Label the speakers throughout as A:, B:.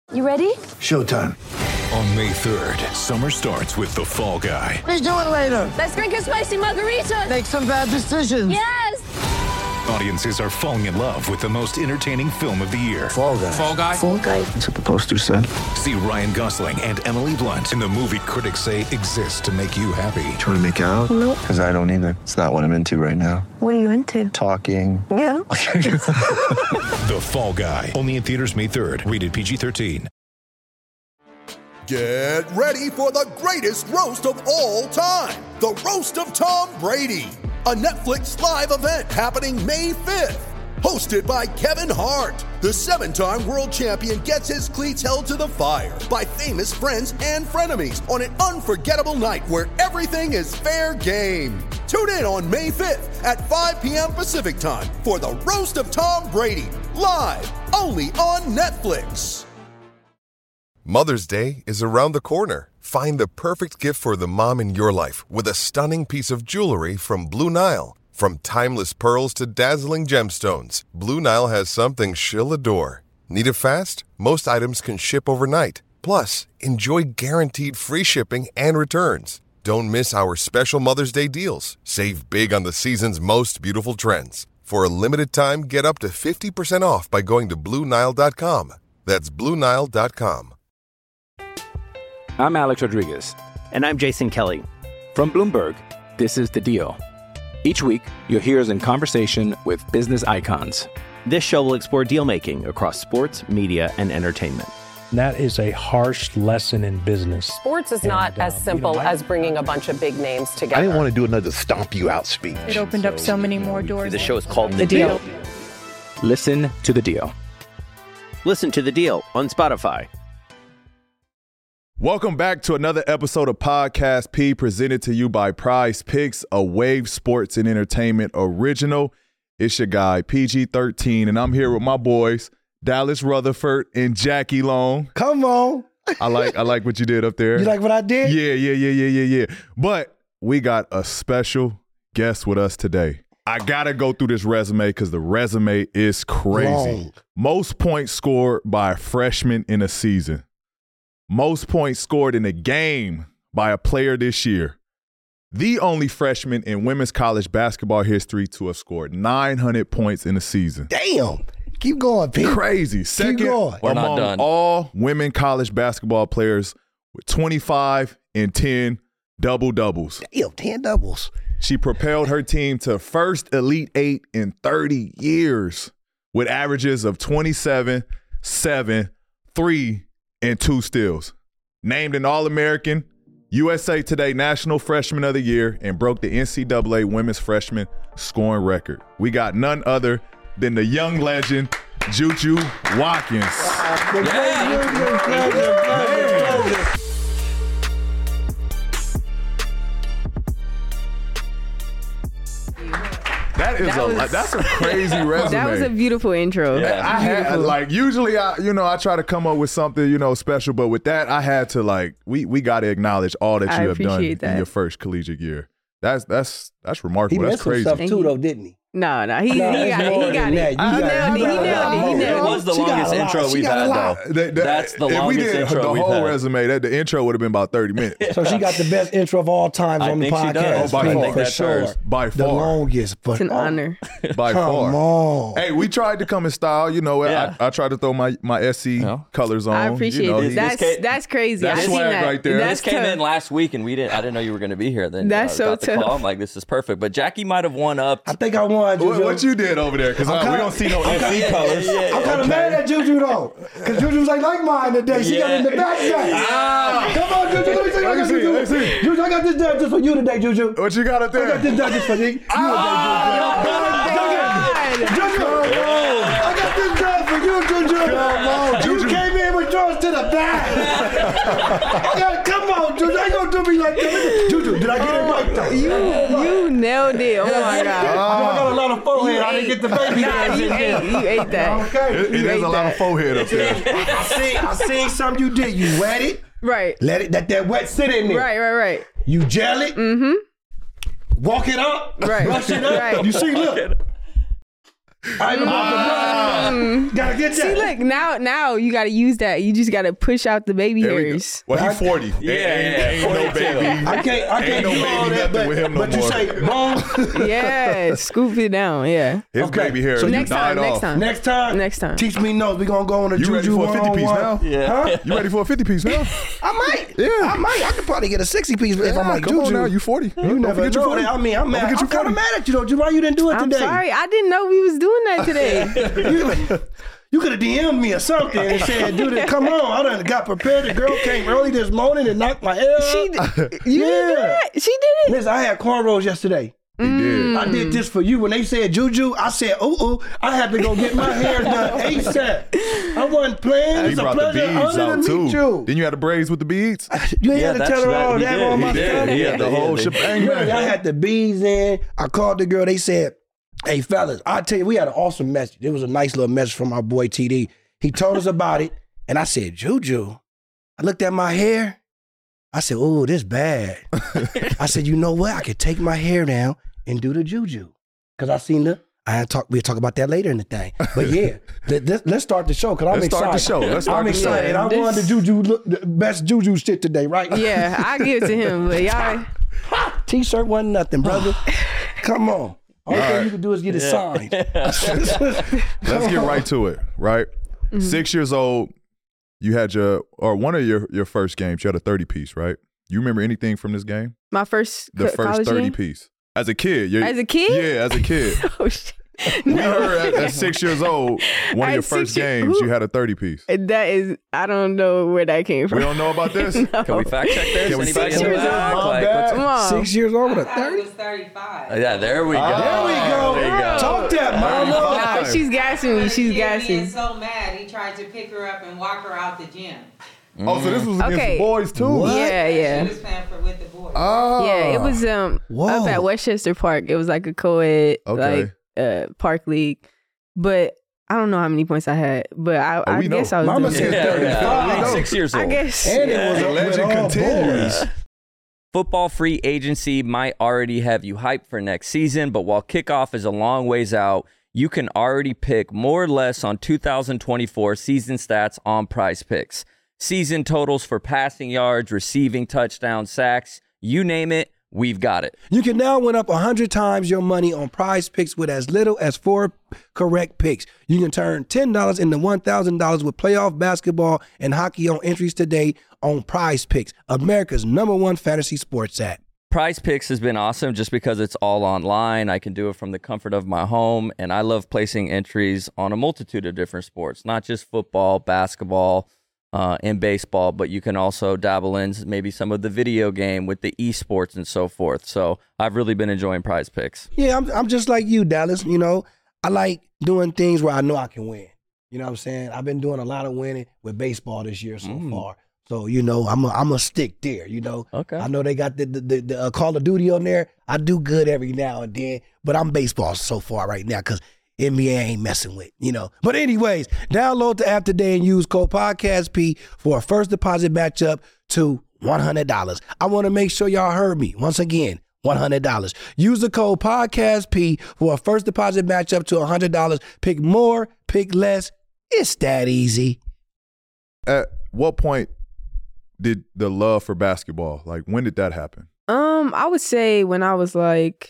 A: You ready?
B: Showtime.
C: On May 3rd, summer starts with The Fall Guy.
B: Let's do it later.
A: Let's drink a spicy margarita.
B: Make some bad decisions.
A: Yes!
C: Audiences are falling in love with the most entertaining film of the year.
B: Fall Guy.
C: Fall Guy?
A: Fall guy.
B: That's what the poster said.
C: See Ryan Gosling and Emily Blunt in the movie critics say exists to make you happy.
D: Trying to make it out?
A: Nope.
D: Because I don't either. It's not what I'm into right now.
A: What are you into?
D: Talking.
A: Yeah.
C: The Fall Guy. Only in theaters May 3rd. Rated PG-13.
E: Get ready for the greatest roast of all time. The Roast of Tom Brady. A Netflix live event happening May 5th. Hosted by Kevin Hart. The 7-time world champion gets his cleats held to the fire by famous friends and frenemies on an unforgettable night where everything is fair game. Tune in on May 5th at 5 p.m. Pacific time for the Roast of Tom Brady. Live only on Netflix.
F: Mother's Day is around the corner. Find the perfect gift for the mom in your life with a stunning piece of jewelry from Blue Nile. From timeless pearls to dazzling gemstones, Blue Nile has something she'll adore. Need it fast? Most items can ship overnight. Plus, enjoy guaranteed free shipping and returns. Don't miss our special Mother's Day deals. Save big on the season's most beautiful trends. For a limited time, get up to 50% off by going to BlueNile.com. That's BlueNile.com.
G: I'm Alex Rodriguez.
H: And I'm Jason Kelly.
G: From Bloomberg, this is The Deal. Each week, you'll hear us in conversation with business icons.
H: This show will explore deal-making across sports, media, and entertainment.
I: That is a harsh lesson in business.
J: Sports is not as simple as bringing a bunch of big names together.
K: I didn't want to do another stomp you out speech.
J: It opened up so many more doors.
H: The show is called
J: The Deal.
G: Listen to The Deal.
H: Listen to The Deal on Spotify.
L: Welcome back to another episode of Podcast P, presented to you by Prize Picks, a Wave Sports and Entertainment original. It's your guy, PG-13, and I'm here with my boys, Dallas Rutherford and Jackie Long.
K: Come on.
L: I like what you did up there.
K: You like what I did?
L: Yeah. But we got a special guest with us today. I got to go through this resume because the resume is crazy.
K: Long.
L: Most points scored by a freshman in a season. Most points scored in a game by a player this year. The only freshman in women's college basketball history to have scored 900 points in a season.
K: Damn. Keep going, Pete.
L: Crazy. Second among all women college basketball players with 25 and 10 double-doubles.
K: Damn, 10 doubles.
L: She propelled her team to first Elite Eight in 30 years with averages of 27, 7, 3, and 2 steals. Named an All-American, USA Today National Freshman of the Year, and broke the NCAA Women's Freshman scoring record. We got none other than the young legend, Juju Watkins. That's a crazy resume.
J: That was a beautiful intro.
L: Yeah. I had usually I try to come up with something special, but with that I had to we got to acknowledge all that you have done in your first collegiate year. That's remarkable. That's crazy.
K: He messed some stuff too though, didn't he?
J: No, he got it. He nailed it.
H: It was the longest intro we've had, though. That's the longest intro we've had. If we did the whole
L: resume, the intro would have been about 30 minutes.
K: So she got the best intro of all time on the podcast.
L: By far.
K: For sure.
L: By far.
K: The longest. But
J: it's an honor.
L: By far.
K: Come on.
L: Hey, we tried to come in style. I tried to throw my SC colors on.
J: I appreciate it. That's crazy.
L: That's swag right there.
H: This came in last week, and I didn't know you were going to be here. Then
J: that's so tough.
H: I'm like, this is perfect. But Jackie might have won up.
K: I think I won.
L: What you did over there? Because we don't see no SC colors.
K: I'm kind of mad at Juju though, because Juju's like mine today. She got in the back. Come on, Juju. Let me see. Juju, I got this done just for you today, Juju.
L: What you got up there?
K: I got this done just for you. Juju, I got this done for you, Juju.
L: Come on,
K: Juju came in with yours to the back. Come on, Juju. I ain't gonna do me like that. Juju, did I get it right though?
J: You nailed it. Oh my God.
K: I got a lot of forehead. I didn't get the baby hands in there.
J: You ate that.
K: Okay.
L: It is a lot of forehead up there.
K: I seen something you did. You wet it.
J: Right.
K: Let that wet sit in there.
J: Right.
K: You gel it.
J: Mm-hmm.
K: Walk it up.
J: Right.
K: Brush it up.
J: Right.
K: You see, look. I ain't about to gotta get that.
J: See, look, now you gotta use that. You just gotta push out the baby hairs.
L: Well, he's 40. Ain't no baby.
K: I can't
L: no
K: do all
L: baby
K: that,
L: nothing with him no
K: but you
L: more.
K: say bone.
J: Yeah, scoop it down. Yeah.
L: His baby hair.
K: So
J: Next time.
K: Next time. Teach me notes. We gonna go on a
L: You ready
K: Juju
L: for a 50 piece now?
H: Yeah.
K: Huh?
L: You ready for a 50 piece now?
K: I might.
L: Yeah.
K: I could probably get a 60 piece if I'm like
L: come
K: Juju.
L: on now, you 40.
K: You never know that. I mean, I'm mad. I'm kind of mad at you though. Why you didn't do it
J: I'm
K: today?
J: sorry. I didn't know we was doing that today.
K: You could have DM'd me or something and said, dude, come on. I done got prepared. The girl came early this morning and knocked my hair up.
J: You didn't do that? She did it?
K: Listen, I had cornrows yesterday.
L: He did.
K: I did this for you. When they said Juju, I said, I had to go get my hair done ASAP. I wasn't playing.
L: He
K: It's a
L: brought the
K: pleasure.
L: beads out
K: Meet
L: too.
K: you.
L: Then you had the braids with the beads.
K: You ain't had to tell her all that on my stuff.
L: He had the whole shebang.
K: Yeah, I had the beads in. I called the girl. They said, hey, fellas, I tell you, we had an awesome message. It was a nice little message from our boy TD. He told us about it. And I said, Juju. I looked at my hair. I said, oh, this bad. I said, you know what? I could take my hair down and do the Juju. Because I seen we'll talk about that later in the thing. But yeah, let's start the show because I'm excited.
L: Let's start the show.
K: I'm excited. I won the Juju, the best Juju shit today, right?
J: Yeah, I give it to him. But y'all,
K: T-shirt wasn't nothing, brother. Come on. All thing you can do is get it signed.
L: Let's get right to it, right? 6 years old, you had one of your first games, you had a 30-piece, right? You remember anything from this game?
J: my first
L: The first 30-piece. As a kid.
J: As a kid?
L: Yeah, as a kid.
J: Oh, shit.
L: We heard at 6 years old, one of your first games, you had a 30-piece.
J: That is, I don't know where that came from.
L: We don't know about this?
J: No.
H: Can we fact check this?
L: Can we
H: Anybody
L: fact
H: know
L: check
H: that?
L: this?
H: Like,
J: Come on.
K: 6 years old with a
M: I thought
K: 30?
M: it was 35.
H: yeah, there we go.
K: There we go.
H: There we go.
K: Talk that, mama.
J: Nah, she's gassing me. She's gassing.
M: Being so mad, he tried to pick her up and walk her out the gym.
L: Oh, so this was against the boys too?
K: What?
J: Yeah.
M: She was playing with the boys.
L: Oh.
J: Yeah, it was up at Westchester Park. It was like a co-ed park league. But I don't know how many points I had. But I guess I was
K: Mama
J: doing
K: said
J: it.
K: 35.
H: 6 years old.
J: I guess.
K: And it was
L: The
K: a
L: legend continues.
H: Football free agency might already have you hyped for next season, but while kickoff is a long ways out, you can already pick more or less on 2024 season stats on Prize Picks. Season totals for passing yards, receiving touchdowns, sacks, you name it, we've got it.
K: You can now win up 100 times your money on Prize Picks with as little as 4 correct picks. You can turn $10 into $1,000 with playoff basketball and hockey on entries today on Prize Picks, America's #1 fantasy sports app.
H: Prize Picks has been awesome just because it's all online. I can do it from the comfort of my home, and I love placing entries on a multitude of different sports, not just football, basketball, and baseball, but you can also dabble in maybe some of the video game with the esports and so forth. So I've really been enjoying Prize Picks.
K: Yeah, I'm just like you, Dallas. You know, I like doing things where I know I can win. You know what I'm saying? I've been doing a lot of winning with baseball this year so far. So, you know, I'm a stick there, you know.
H: Okay.
K: I know they got the Call of Duty on there. I do good every now and then, but I'm baseball so far right now because NBA ain't messing with, you know. But anyways, download the app today and use code PODCASTP for a first deposit matchup to $100. I want to make sure y'all heard me. Once again, $100. Use the code PODCASTP for a first deposit matchup to $100. Pick more, pick less. It's that easy.
L: At what point did the love for basketball, like when did that happen?
J: I would say when I was like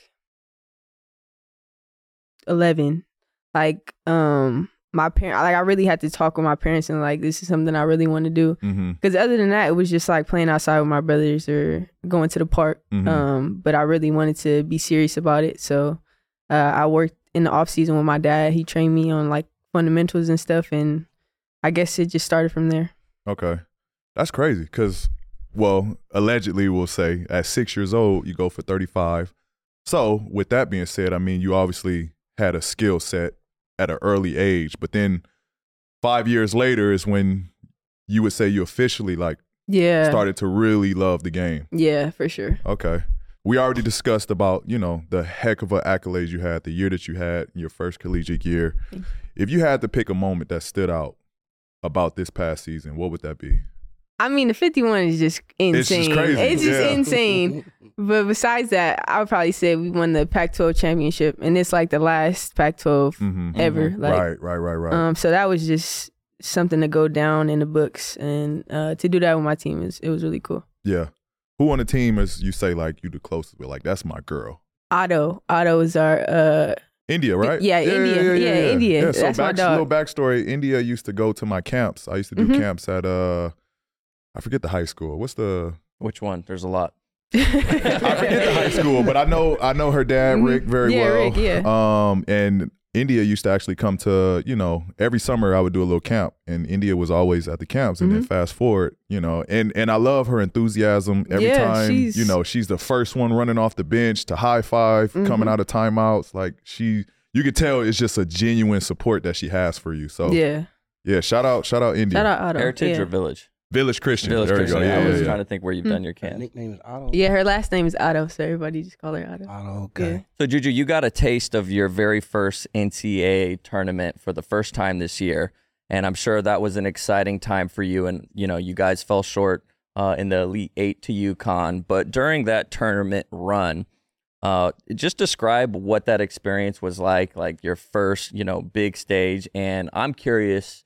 J: 11. Like, my parents, like I really had to talk with my parents and like, this is something I really want to do. Because other than that, it was just like playing outside with my brothers or going to the park. But I really wanted to be serious about it. So I worked in the off season with my dad. He trained me on like fundamentals and stuff. And I guess it just started from there.
L: Okay. That's crazy because, well, allegedly we'll say at 6 years old, you go for 35. So with that being said, I mean, you obviously had a skill set at an early age, but then 5 years later is when you would say you officially like started to really love the game.
J: Yeah, for sure.
L: Okay. We already discussed about, you know, the heck of an accolades you had, the year that you had in your first collegiate year. If you had to pick a moment that stood out about this past season, what would that be?
J: I mean, the 51 is just insane.
L: It's just crazy.
J: It's just insane. But besides that, I would probably say we won the Pac-12 championship, and it's like the last Pac-12 ever. Like,
L: Right.
J: So that was just something to go down in the books, and to do that with my team it was really cool.
L: Yeah. Who on the team is you say like you the closest with? Like that's my girl.
J: Otto is our
L: India, right?
J: Yeah, India. India.
L: Yeah, so
J: That's my dog.
L: little backstory. India used to go to my camps. I used to do camps at I forget the high school.
H: Which one? There's a lot.
L: I forget the high school, but I know her dad, Rick, very well.
J: Rick, yeah.
L: And India used to actually come to, every summer I would do a little camp, and India was always at the camps. And then fast forward, and I love her enthusiasm every time. She's the first one running off the bench to high five, coming out of timeouts. Like you could tell it's just a genuine support that she has for you. So yeah, shout out India.
J: Shout out Otto.
H: Heritage or Village?
L: Village Christian.
H: Village
L: there
H: Christian.
L: You go.
H: I was
L: Yeah.
H: trying to think where you've done your camp.
K: Her nickname is Otto.
J: Yeah, her last name is Otto, so everybody just call her Otto.
K: Otto, okay.
J: Yeah.
H: So Juju, you got a taste of your very first NCAA tournament for the first time this year, and I'm sure that was an exciting time for you. And you guys fell short in the Elite Eight to UConn, but during that tournament run, just describe what that experience was like your first big stage. And I'm curious,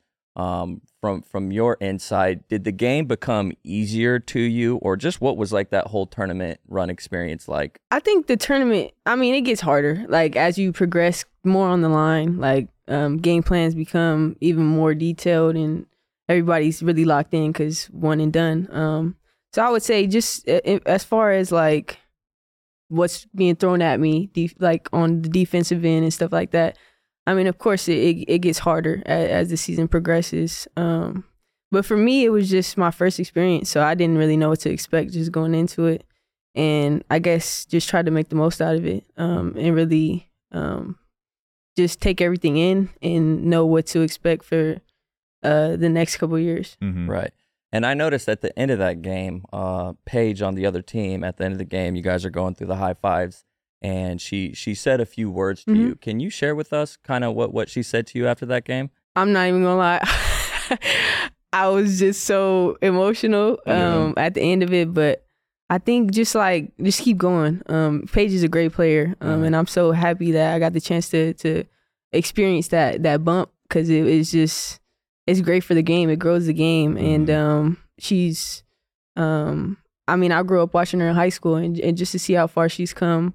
H: from your insight, did the game become easier to you, or just what was like that whole tournament run experience like?
J: I think the tournament, it gets harder. Like as you progress more on the line, like game plans become even more detailed, and everybody's really locked in because one and done. So I would say just as far as like what's being thrown at me, like on the defensive end and stuff like that. Of course, it gets harder as the season progresses. But for me, it was just my first experience, so I didn't really know what to expect just going into it. And I guess just try to make the most out of it and really just take everything in and know what to expect for the next couple of years.
H: Mm-hmm. Right. And I noticed at the end of that game, Paige on the other team, at the end of the game, you guys are going through the high fives. And she said a few words to you. Can you share with us kind of what she said to you after that game?
J: I'm not even gonna lie. I was just so emotional at the end of it, but I think just keep going. Paige is a great player, and I'm so happy that I got the chance to experience that bump, because it's great for the game. It grows the game, and she's I grew up watching her in high school, and just to see how far she's come.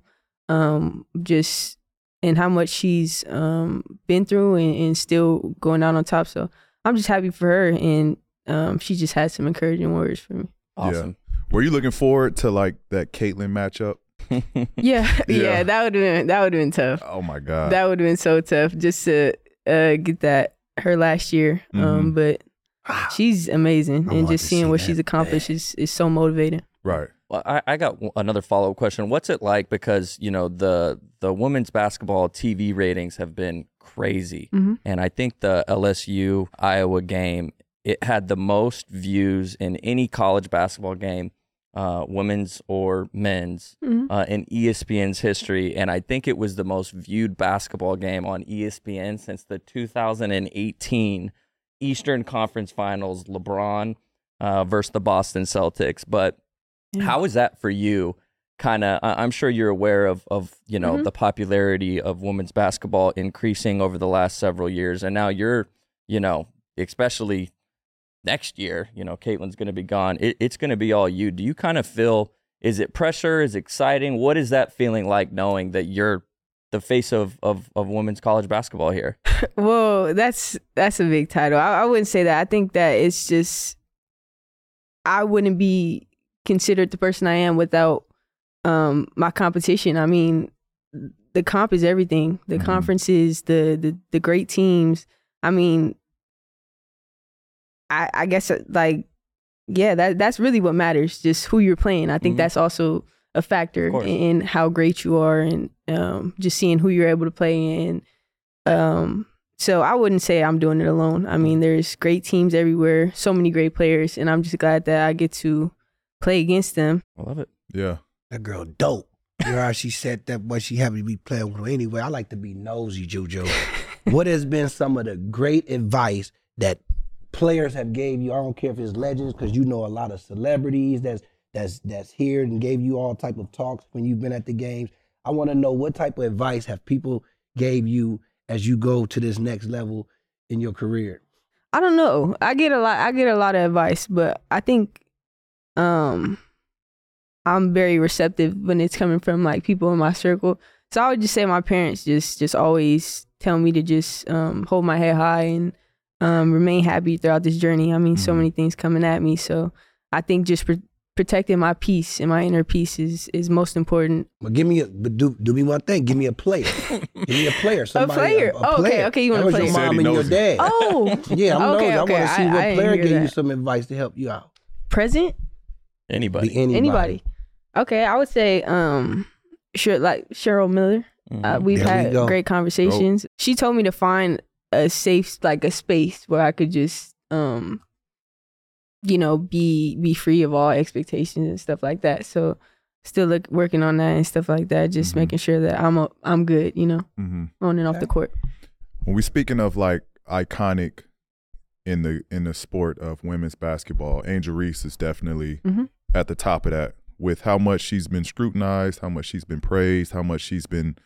J: Just and how much she's been through and still going out on top. So I'm just happy for her, and she just had some encouraging words for me.
H: Awesome.
L: Yeah. Were you looking forward to like that Caitlin matchup?
J: Yeah, that would have been tough.
L: Oh my God,
J: that would have been so tough just to get that her last year. But she's amazing, and just seeing what she's accomplished is so motivating.
L: Right.
H: Well, I got another follow-up question. What's it like? Because, the women's basketball TV ratings have been crazy. And I think the LSU-Iowa game, it had the most views in any college basketball game, women's or men's, in ESPN's history. And I think it was the most viewed basketball game on ESPN since the 2018 Eastern Conference Finals, LeBron versus the Boston Celtics. But how is that for you? Kind of, I'm sure you're aware of the popularity of women's basketball increasing over the last several years, and now you're, especially next year, Caitlin's going to be gone. It's going to be all you. Do you kind of feel? Is it pressure? Is it exciting? What is that feeling like, knowing that you're the face of women's college basketball here?
J: Well, that's a big title. I wouldn't say that. I think that it's just I wouldn't be considered the person I am without my competition. The comp is everything. The conferences, the great teams. I guess that's really what matters. Just who you're playing. I think that's also a factor in how great you are, and just seeing who you're able to play in. So I wouldn't say I'm doing it alone. There's great teams everywhere, so many great players, and I'm just glad that I get to play against them.
H: I love it.
L: Yeah.
K: That girl dope. You heard how she said that, what she happened to be playing with her anyway. I like to be nosy, Juju. What has been some of the great advice that players have gave you, I don't care if it's legends, because you know a lot of celebrities that's here and gave you all type of talks when you've been at the games. I want to know what type of advice have people gave you as you go to this next level in your career?
J: I don't know. I get a lot of advice, but I think I'm very receptive when it's coming from like people in my circle. So I would just say my parents just always tell me to just hold my head high and remain happy throughout this journey. I mean, so many things coming at me. So I think just protecting my peace and my inner peace is most important.
K: But do me one thing. Give me a player. Give me a player. Somebody,
J: a player. Okay, you want a player?
K: Your mom and your dad.
J: Oh,
K: yeah. I want to see what player gave
J: you
K: you some advice to help you out.
J: Present?
H: Anybody.
J: Okay, I would say Cheryl Miller. We've had great conversations. She told me to find a safe, like a space where I could just be free of all expectations and stuff like that. So still working on that and stuff like that, just making sure that I'm good, on and off the court.
L: When we speaking of like iconic in the sport of women's basketball, Angel Reese is definitely at the top of that, with how much she's been scrutinized, how much she's been praised, how much she's been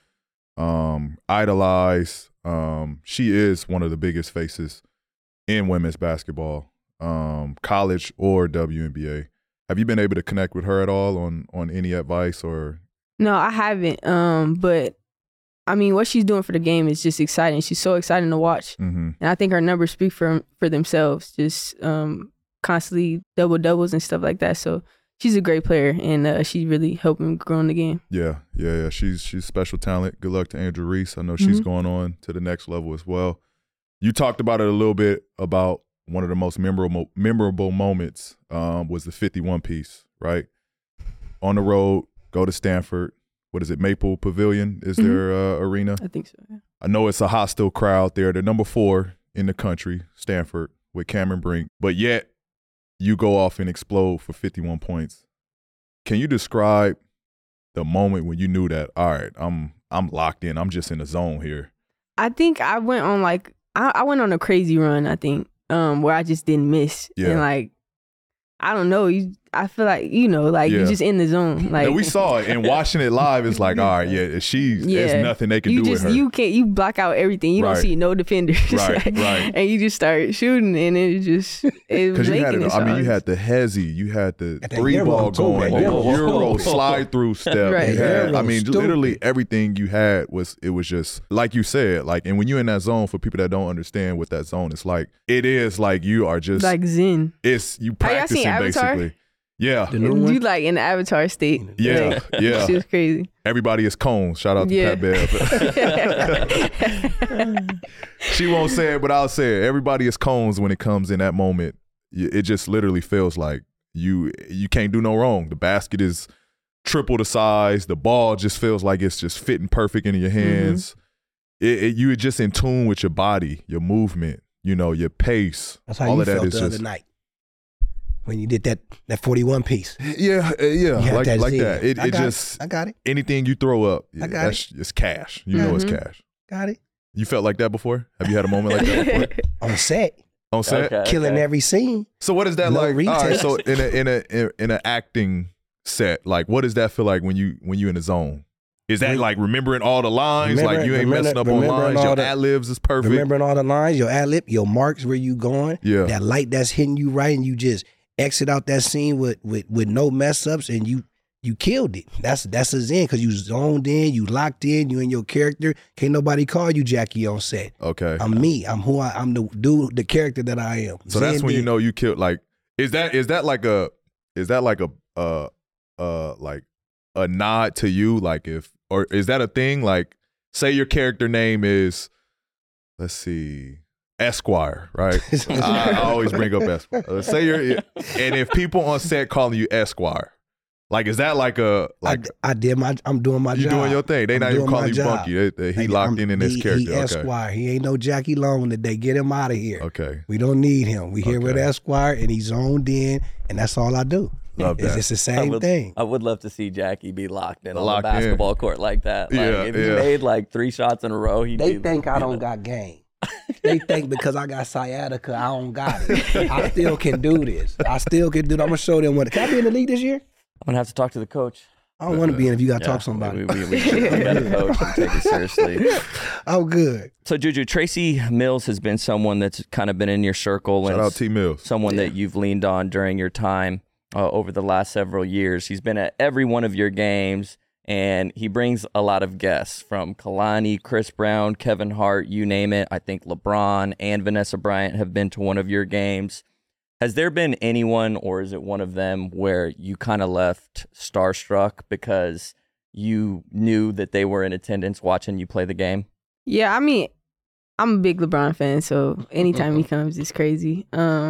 L: idolized. She is one of the biggest faces in women's basketball, college or WNBA. Have you been able to connect with her at all on any advice or?
J: No, I haven't. But I mean, what she's doing for the game is just exciting. She's so exciting to watch, and I think her numbers speak for themselves. Just constantly doubles and stuff like that. So she's a great player, and she's really helping grow in the game. Yeah.
L: She's special talent. Good luck to Angel Reese. I know she's going on to the next level as well. You talked about it a little bit about one of the most memorable moments was the 51 piece, right? On the road, go to Stanford. What is it? Maple Pavilion is their arena?
J: I think so, yeah.
L: I know it's a hostile crowd there. They're number 4 in the country, Stanford, with Cameron Brink. But yet, you go off and explode for 51 points. Can you describe the moment when you knew that, all right, I'm locked in. I'm just in the zone here?
J: I think I went on I went on a crazy run, I think, where I just didn't miss. Yeah. And I don't know. I feel like, you're just in the zone. Like,
L: yeah, we saw it, and watching it live is like, all right, there's nothing they can do with her.
J: You block out everything. You don't see no defenders.
L: Right.
J: And you just start shooting, and it was
L: because you had you had the hezzy, you had the 3-ball going, Euro slide through step.
J: Right.
L: You had, literally everything you had was just like you said, and when you're in that zone, for people that don't understand what that zone is like, it is like you are just
J: like zen.
L: It's you practicing basically. Yeah.
J: You like in the Avatar state.
L: Yeah, yeah.
J: She was crazy.
L: Everybody is Cones. Shout out to Pat Bev. She won't say it, but I'll say it. Everybody is Cones when it comes in that moment. It just literally feels like you can't do no wrong. The basket is triple the size. The ball just feels like it's just fitting perfect into your hands. You're just in tune with your body, your movement, your pace.
K: That's how you felt the other night. When you did that 41 piece.
L: Yeah, like that.
K: I got it.
L: Anything you throw up, it's cash. It's cash.
K: Got it.
L: You felt like that before? Have you had a moment like that before?
K: On set.
L: On set?
K: Okay, killing every scene.
L: So what is that like?
K: Retakes.
L: All right, so in an acting set, what does that feel like when you in the zone? Is that like remembering all the lines? You ain't messing up on lines. Your ad-libs is perfect.
K: Remembering all the lines, your ad-lib, your marks, where you going.
L: Yeah.
K: That light that's hitting you right, and you just exit out that scene with no mess ups, and you killed it. That's a zen, because you zoned in, you locked in, you in your character. Can't nobody call you Jackie on set.
L: Okay.
K: I'm me. I'm the dude, the character that I am.
L: So that's when you know you killed. Is that like a nod to you? Or is that a thing? Say your character name is, let's see, Esquire, right? I always bring up Esquire. And if people on set calling you Esquire, is that
K: I'm doing my job.
L: You doing your thing. They not even calling you Bunky. He locked in this character.
K: He Esquire. He ain't no Jackie Long today. Get him out of here.
L: Okay.
K: We don't need him. We here with Esquire, and he's zoned in, and that's all I do.
L: Love that.
K: It's the same thing.
H: I would love to see Jackie be locked in on the basketball court like that. If he made 3 shots in a row,
K: they think I don't got game. They think because I got sciatica, I don't got it. I still can do this. I'm gonna show them what. Can I be in the league this year?
H: I'm gonna have to talk to the coach.
K: I don't want to be in if you got to talk to somebody.
H: We got a coach and take it seriously.
K: I'm good.
H: So, Juju, Tracy Mills has been someone that's kind of been in your circle.
L: Shout out T. Mills.
H: Someone that you've leaned on during your time over the last several years. He's been at every one of your games, and he brings a lot of guests from Kalani, Chris Brown, Kevin Hart, you name it. I think LeBron and Vanessa Bryant have been to one of your games. Has there been anyone, or is it one of them, where you kind of left starstruck because you knew that they were in attendance watching you play the game?
J: Yeah, I mean, I'm a big LeBron fan, so anytime he comes, it's crazy.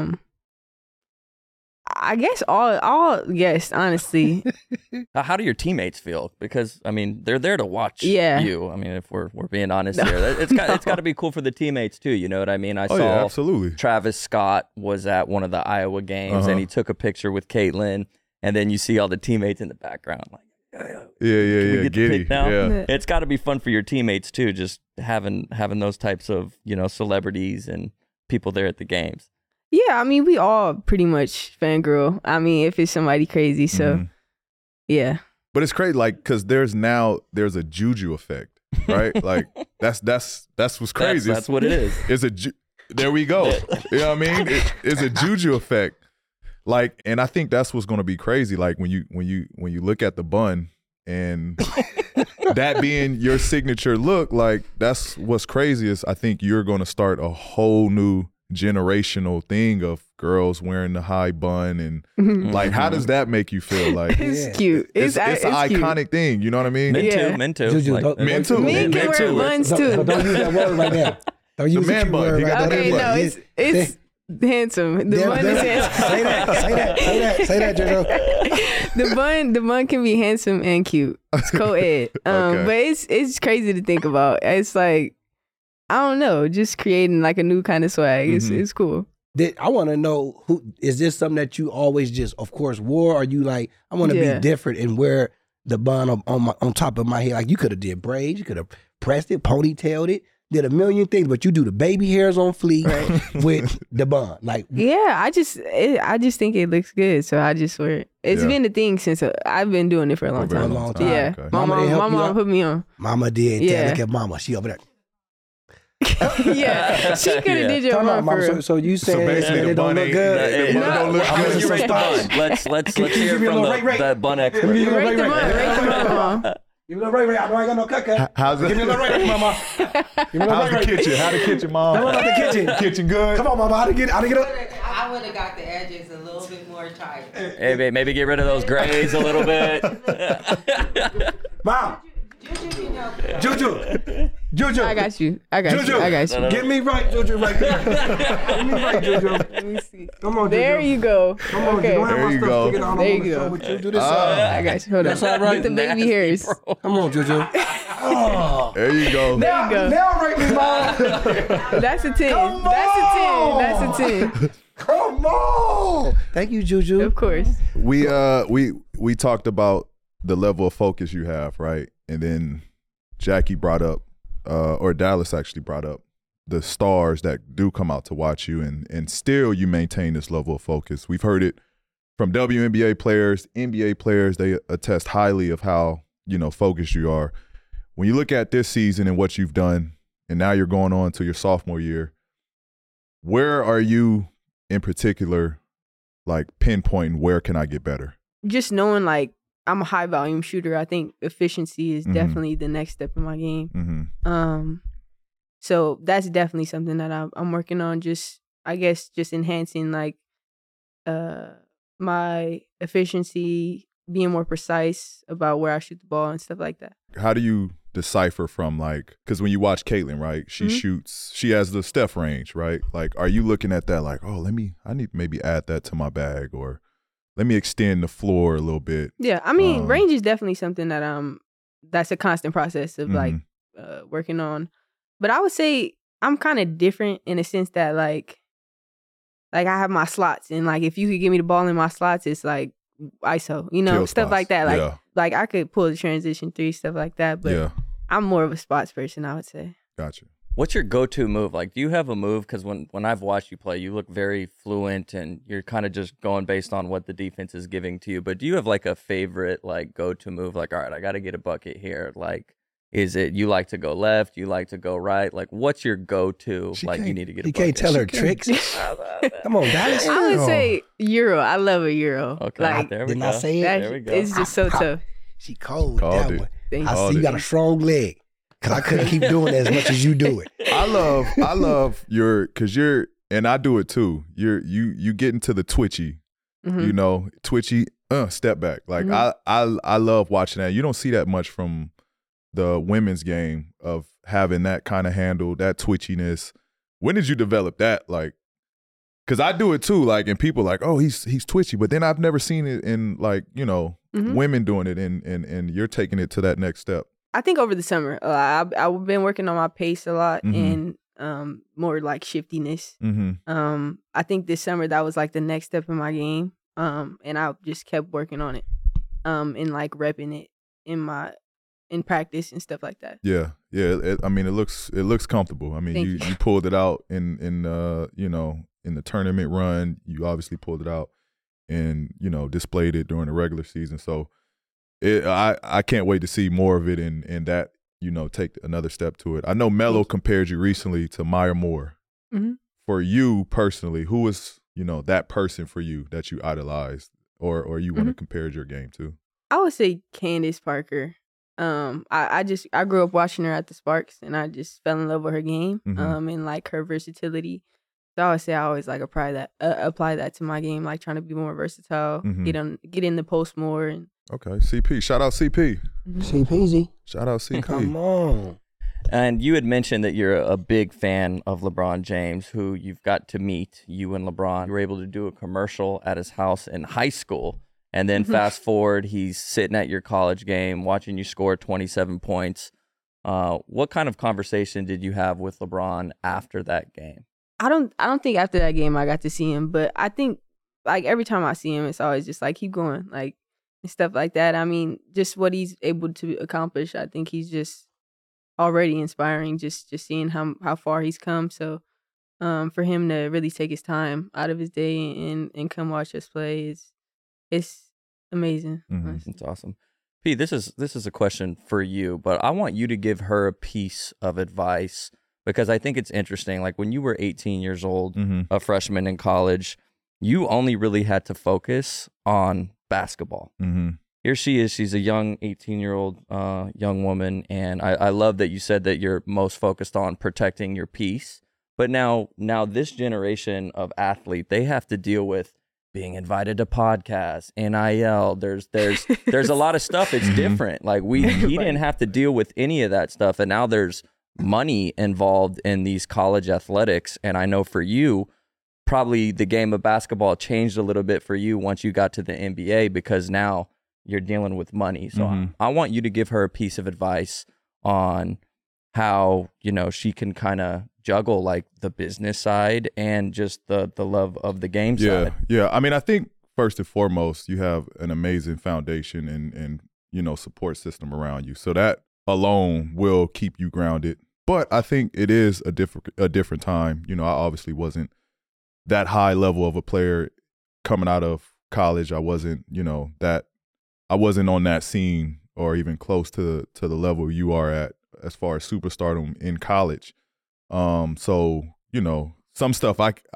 J: I guess all yes, honestly.
H: How do your teammates feel? Because I mean, they're there to watch
J: Yeah.
H: you. I mean, if we're being honest here, it's got to be cool for the teammates too. You know what I mean? I saw
L: absolutely.
H: Travis Scott was at one of the Iowa games and he took a picture with Caitlin, and then you see all the teammates in the background like,
L: Yeah.
H: Can we get the
L: Giddy.
H: pic now?
L: Yeah.
H: It's got to be fun for your teammates too, just having those types of celebrities and people there at the games.
J: Yeah, I mean, we all pretty much fangirl. I mean, if it's somebody crazy, so yeah.
L: But it's crazy, like, because there's a juju effect, right? Like that's what's crazy.
H: That's what it is.
L: There we go. You know what I mean? It's a juju effect. Like, and I think that's what's going to be crazy. Like when you look at the bun and that being your signature look, like that's what's crazy is I think you're going to start a whole new generational thing of girls wearing the high bun and like how does that make you feel? Like
J: it's cute.
L: It's an iconic
J: cute.
L: thing. You know what I mean?
H: Men too.
K: Juju,
H: Like,
L: men too.
J: Men can wear buns too.
K: Don't use that word right now. Don't use
L: The man
K: the
L: bun.
K: word
L: You got
K: right
J: Okay,
K: now.
J: no, it's handsome. The bun is handsome.
K: Say that, Jojo.
J: The bun can be handsome and cute. It's co-ed.
L: Okay.
J: But it's crazy to think about. It's like, I don't know, just creating like a new kind of swag. It's cool.
K: I want to know, who is this something that you always just, of course, wore? Or are you like, I want to
J: Yeah.
K: be different and wear the bun on top of my head? Like you could have did braids, you could have pressed it, ponytailed it, did a million things, but you do the baby hairs on fleek with the bun. Like
J: Yeah, I just think it looks good, so I just wear it. It's been a thing since I've been doing it for a long
L: very
J: time.
L: long time.
J: Yeah,
L: Okay.
J: my
K: Mama didn't help you
J: mom
K: out?
J: put me on.
K: Mama did.
J: Yeah.
K: Look at Mama. She over there.
J: Yeah, she could have did your
K: Turn
J: bun
K: on,
J: for
K: Mama.
J: real.
K: So you saying
L: basically
K: that
L: the
K: it don't
L: bun
K: look
L: ain't-
K: good?
L: the bun don't look
H: I'm
L: good.
H: gonna rate the bun. Let's hear
K: give me a
H: from
K: little rate.
H: the bun expert.
K: Give me a
J: Rate the
K: little
J: bun, rate the bun.
K: Give me a little rate. I know I ain't got no cut.
L: How's it?
K: Give me a little rate, Mama. Give me a
L: How's
K: little
L: the
K: rate.
L: kitchen? How the kitchen, Mom?
K: Tell me about the kitchen.
L: Kitchen good?
K: Come on, Mama. How to get up?
M: I would have got the edges a little bit more tight.
H: Hey, babe, maybe get rid of those grays a little bit.
K: Mom. Juju.
J: I got you.
K: Juju. Get me right, Juju, right there. Get me right, Juju.
J: Let me see.
K: Come on, Juju.
J: There you go.
K: Come on,
J: Okay.
K: Juju. Don't have
L: There
K: my
L: you
K: stuff
L: go.
K: sticking out.
J: There
K: I
J: you
K: wanna
J: go.
K: show with you. Do this side.
J: I got you. Hold on.
K: That's all right.
J: Get the baby hairs.
K: Come on, Juju. Oh.
L: There you go.
J: There you go.
K: Now rate me, Mom.
J: That's a 10.
K: Come
J: That's a 10.
K: on.
J: That's a 10.
K: Come on. Thank you, Juju.
J: Of course.
L: We talked about the level of focus you have, right? And then Jackie brought up, or Dallas actually brought up, the stars that do come out to watch you, and still you maintain this level of focus. We've heard it from WNBA players, NBA players. They attest highly of how focused you are. When you look at this season and what you've done, and now you're going on to your sophomore year, where are you in particular, like pinpointing where can I get better?
J: Just knowing like I'm a high volume shooter, I think efficiency is definitely the next step in my game. So that's definitely something that I'm working on. Just I guess just enhancing like my efficiency, being more precise about where I shoot the ball and stuff like that.
L: How do you decipher from, like, because when you watch Caitlin, right, she shoots, she has the Steph range, right? Like, are you looking at that like, oh, I need to maybe add that to my bag, or let me extend the floor a little bit?
J: Yeah, I mean, range is definitely something that that's a constant process of like working on. But I would say I'm kind of different in a sense that like I have my slots, and like if you could give me the ball in my slots, it's like ISO,
L: Kill
J: stuff
L: spots.
J: like that. Like
L: Yeah.
J: like I could pull the transition 3, stuff like that. But I'm more of a spots person, I would say.
L: Gotcha.
H: What's your go-to move? Like, do you have a move? Because when I've watched you play, you look very fluent and you're kind of just going based on what the defense is giving to you. But do you have like a favorite like go-to move? Like, all right, I got to get a bucket here. Like, is it you like to go left? You like to go right? Like, what's your go-to? Like, you need to get a bucket.
K: You can't tell her tricks. Come on, Dallas.
J: I would say Euro. I love a Euro.
H: Okay,
J: like,
H: there we
K: Didn't
H: go.
K: I say it?
H: There we go.
J: It's just so tough.
K: She cold with
L: Called
K: that
L: it.
K: one.
J: Thank
K: I
L: Called
K: see you
L: it.
K: got a strong leg. Cause I couldn't keep doing it as much as you do it.
L: I love cause you're, and I do it too. You get into the twitchy, you know, twitchy, step back. Like I love watching that. You don't see that much from the women's game of having that kind of handle, that twitchiness. When did you develop that? Like, cause I do it too. Like, and people like, oh, he's twitchy, but then I've never seen it in like, you know, women doing it, and you're taking it to that next step.
J: I think over the summer, I've been working on my pace a lot and more like shiftiness. I think this summer that was like the next step in my game, and I just kept working on it, and like repping it in practice and stuff like that.
L: Yeah. I mean, it looks comfortable. I mean, you pulled it out in you know, in the tournament run. You obviously pulled it out and, you know, displayed it during the regular season. So I can't wait to see more of it and that, you know, take another step to it. I know Melo compared you recently to Maya Moore. For you personally, who was, you know, that person for you that you idolized or you want to compare your game to? I
J: would say Candace Parker. I grew up watching her at the Sparks, and I just fell in love with her game, and like her versatility. So I would say I always like apply that to my game, like trying to be more versatile, get in the post more. And
L: okay, CP. Shout out CP.
K: CPZ.
L: Shout out CP.
K: Come on.
H: And you had mentioned that you're a big fan of LeBron James, who you've got to meet, you and LeBron. You were able to do a commercial at his house in high school. And then fast forward, he's sitting at your college game, watching you score 27 points. What kind of conversation did you have with LeBron after that game?
J: I don't think after that game I got to see him, but I think like every time I see him, it's always just like keep going, like and stuff like that. I mean, just what he's able to accomplish, I think he's just already inspiring. Just seeing how far he's come. So for him to really take his time out of his day and come watch us play it's amazing.
H: It's awesome. P, this is a question for you, but I want you to give her a piece of advice because I think it's interesting. Like when you were 18 years old, a freshman in college, you only really had to focus on basketball. Here she is. She's a young 18-year-old young woman, and I love that you said that you're most focused on protecting your peace. But now this generation of athlete, they have to deal with being invited to podcasts, NIL. There's a lot of stuff. It's different. Like he didn't have to deal with any of that stuff, and now there's money involved in these college athletics. And I know for you, probably the game of basketball changed a little bit for you once you got to the NBA because now you're dealing with money. So I want you to give her a piece of advice on how, you know, she can kind of juggle like the business side and just the love of the game side.
L: Yeah. I mean, I think first and foremost, you have an amazing foundation and you know, support system around you. So that alone will keep you grounded. But I think it is a different time. You know, I obviously wasn't that high level of a player coming out of college. I wasn't, you know, I wasn't on that scene or even close to the level you are at as far as superstardom in college. So, you know, some stuff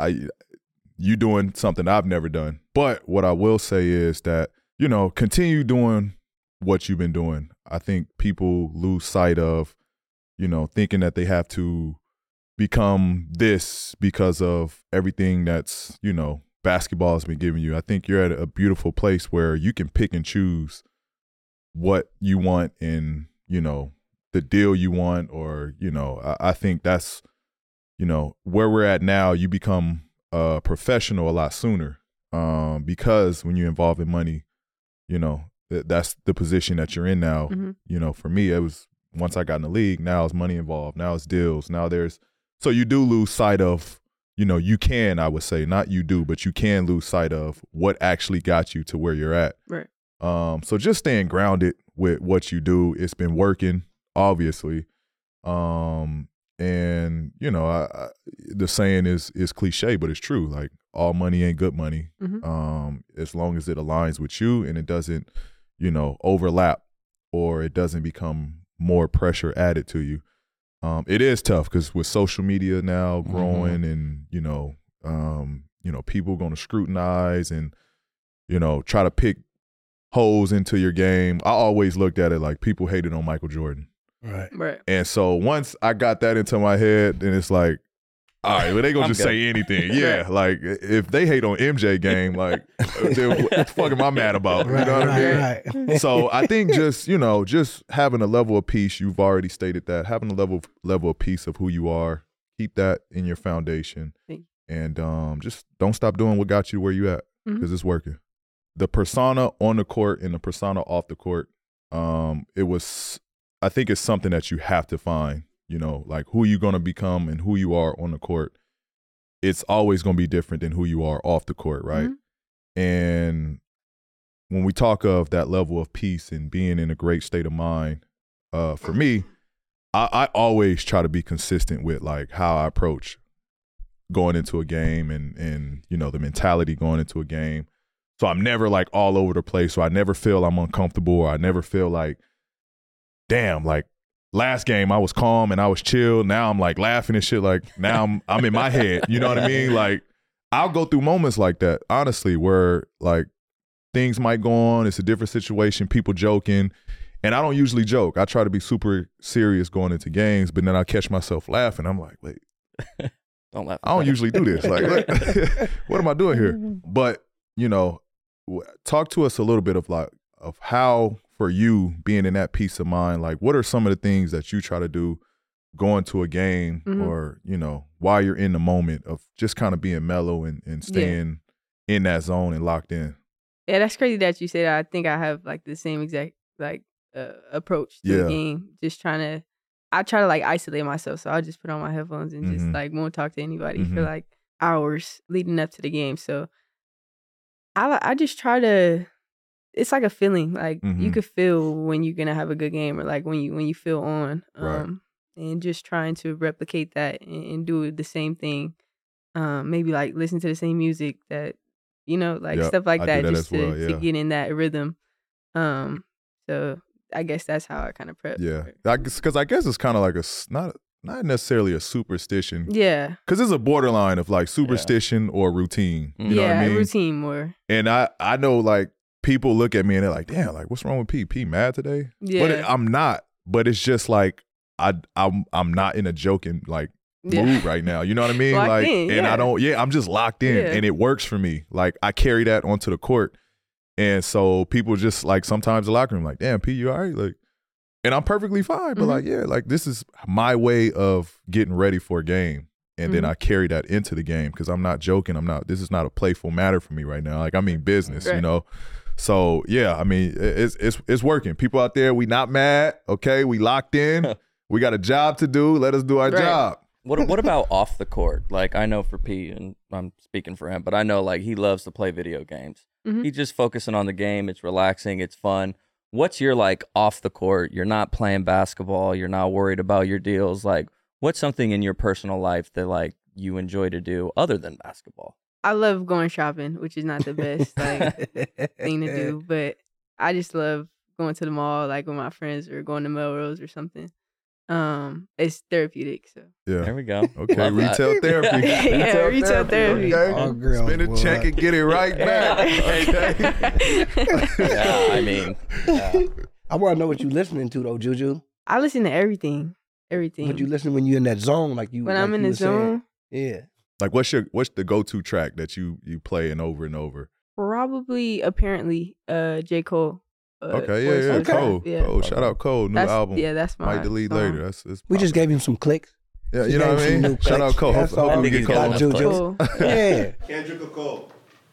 L: you doing something I've never done. But what I will say is that, you know, continue doing what you've been doing. I think people lose sight of, you know, thinking that they have to become this because of everything that's, you know, basketball has been giving you. I think you're at a beautiful place where you can pick and choose what you want in, you know, the deal you want, or, you know, I think that's, you know, where we're at now. You become a professional a lot sooner because when you're involved in money, you know, that's the position that you're in now. You know, for me, it was once I got in the league, now it's money involved. Now it's deals. Now so you do lose sight of, you know, you can, I would say, not you do, but you can lose sight of what actually got you to where you're at.
J: Right.
L: So just staying grounded with what you do. It's been working, obviously. And, you know, the saying is cliche, but it's true. Like, all money ain't good money. As long as it aligns with you and it doesn't, you know, overlap or it doesn't become more pressure added to you. It is tough because with social media now growing and, you know, people going to scrutinize and, you know, try to pick holes into your game. I always looked at it like people hated on Michael Jordan.
K: Right.
L: And so once I got that into my head, then it's like, all right, well, they gonna just say anything. Yeah, like if they hate on MJ game, like what the fuck am I mad about? You know what I mean?
K: Right.
L: So I think just having a level of peace. You've already stated that, having a level of peace of who you are. Keep that in your foundation, and just don't stop doing what got you where you at because it's working. The persona on the court and the persona off the court, I think it's something that you have to find, you know, like who you're going to become and who you are on the court. It's always going to be different than who you are off the court, right? And when we talk of that level of peace and being in a great state of mind, for me, I always try to be consistent with like how I approach going into a game and you know, the mentality going into a game. So I'm never like all over the place. So I never feel I'm uncomfortable or I never feel like, damn, like last game I was calm and I was chill. Now I'm like laughing and shit. Like now I'm in my head. You know what I mean? Like I'll go through moments like that, honestly, where like things might go on. It's a different situation, people joking. And I don't usually joke. I try to be super serious going into games, but then I catch myself laughing. I'm like, wait,
H: don't laugh.
L: I don't usually do this. Like, what am I doing here? But, you know, talk to us a little bit of how, for you being in that peace of mind, like what are some of the things that you try to do going to a game or, you know, while you're in the moment of just kind of being mellow and staying in that zone and locked in?
J: Yeah, that's crazy that you say that. I think I have like the same exact like approach to the game. Just I try to like isolate myself. So I'll just put on my headphones and just like won't talk to anybody for like hours leading up to the game. So I just try to, it's like a feeling. Like you could feel when you're gonna have a good game or like when you feel on. And just trying to replicate that and do the same thing. Maybe like listen to the same music that, you know, like stuff like that, just to get in that rhythm. So I guess that's how I kind of prep.
L: Yeah, because I guess it's kind of like not necessarily a superstition.
J: Yeah,
L: because it's a borderline of like superstition or routine. You know what I mean?
J: Routine more.
L: And I know like people look at me and they're like, damn, like what's wrong with P? P mad today?
J: Yeah,
L: but I'm not. But it's just like I'm not in a joking like mood right now. You know what I mean?
J: Locked
L: like,
J: in,
L: and I don't. Yeah, I'm just locked in, and it works for me. Like I carry that onto the court. And so people just like sometimes the locker room like, damn, P, you all right? Like, and I'm perfectly fine. But like, yeah, like this is my way of getting ready for a game. And then I carry that into the game because I'm not joking. This is not a playful matter for me right now. Like I mean business, you know? So yeah, I mean, it's working. People out there, we not mad. Okay. We locked in. We got a job to do. Let us do our job.
H: What about off the court? Like I know for P, and I'm speaking for him, but I know like he loves to play video games. He's just focusing on the game. It's relaxing. It's fun. What's your like off the court? You're not playing basketball. You're not worried about your deals. Like what's something in your personal life that like you enjoy to do other than basketball?
J: I love going shopping, which is not the best like thing to do, but I just love going to the mall like with my friends or going to Melrose or something. It's therapeutic, so
H: there we go.
L: Okay, retail therapy.
J: Retail therapy.
L: Okay.
K: Oh, girl,
L: spend a check and get it right back. Okay.
H: Yeah, I mean,
K: I want to know what you listening to though, Juju.
J: I listen to everything.
K: But you listen when you're in that zone, like you.
J: When
K: like
J: I'm in
K: you
J: the
K: were saying.
J: zone.
K: Yeah.
L: Like what's the go-to track that you play and over?
J: Probably apparently J. Cole.
L: Okay, yeah. Cole. Cole. Shout out Cole, new album.
J: Yeah, that's my
L: might delete later.
K: We just gave him some clicks.
L: Yeah, you know what I mean? Shout out Cole. Hope we get Cole.
K: Juju. Yeah.
B: Kendrick or Cole?